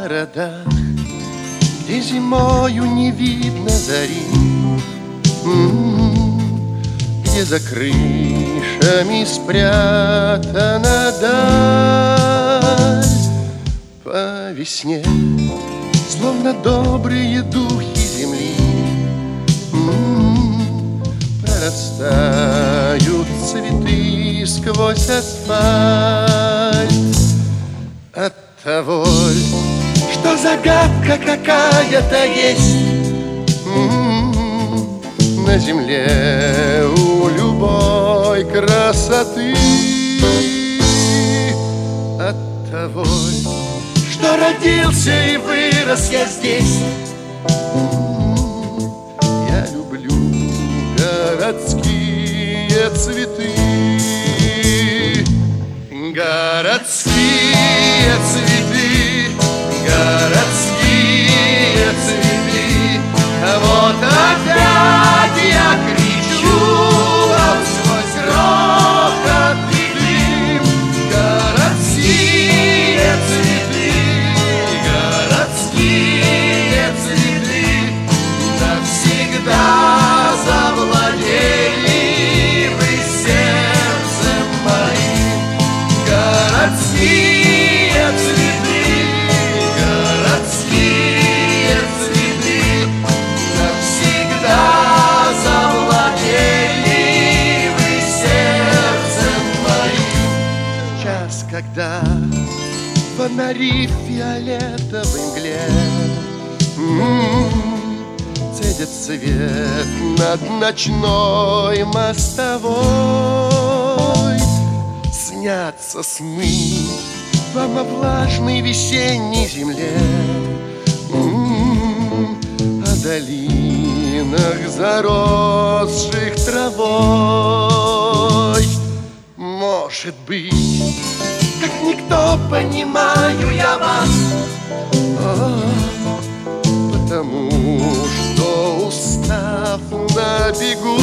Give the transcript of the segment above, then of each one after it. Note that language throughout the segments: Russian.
городах, где зимою не видно зари, где за крышами спрятана даль. По весне, словно добрые духи земли, прорастают цветы сквозь асфальт. Оттого, что загадка какая-то есть на земле у любой красоты. Оттого, что родился и вырос я здесь, я люблю городские цветы. Городские цветы, городские цветы, вот опять я кричу сквозь грохот и дым. Городские цветы, городские цветы, навсегда завладели вы сердцем моим. Городские цветы, городские цветы, навсегда завладели вы сердцем моим. В час, когда фонари в фиолетовой мгле цедят свет над ночной мостовой, снятся сны вам о влажной весенней земле, о долинах, заросших травой. Может быть, как никто понимаю я вас, потому что, устав на бегу,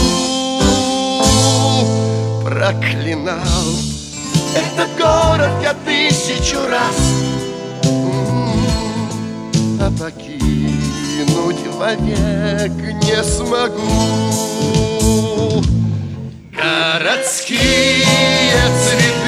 проклинал этот город я 1000 раз, а покинуть вовек не смогу. Городские цветы,